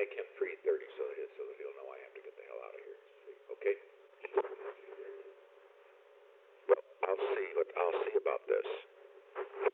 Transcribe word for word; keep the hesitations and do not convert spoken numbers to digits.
make him three thirty so that, so that he'll know I have to get the hell out of here. Okay? Well, I'll see, what, I'll see about this.